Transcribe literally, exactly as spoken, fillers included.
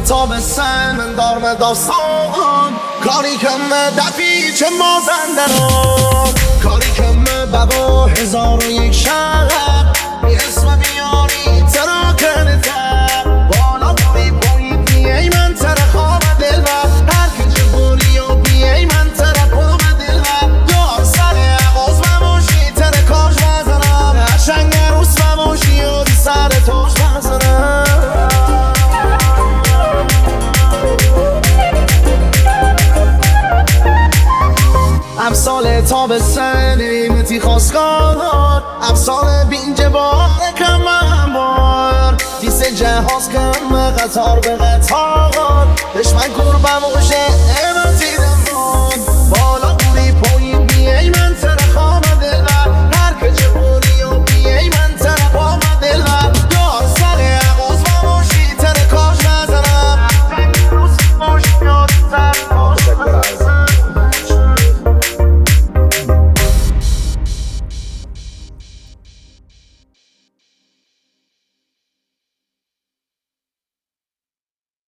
تابستان من دارم داستان کاری کمه دفی چه مازنده رو کاری کمه ببا هزار و یک شب بی اسم بیاری ترا کنه تر بالا بایی بایی بیای من تر خواب دل و هر که چه بولی و بیای من تر خواب دل و دار سر عقاز مموشی تر کاش بزنم هرچنگ روز مموشی و دی سر توش بزنم امسال تابستان نیمتی خواستگار امسال بینج بار کم بار دیس جهاز کم قطار به قطار دشمن کور بموشه امتی دم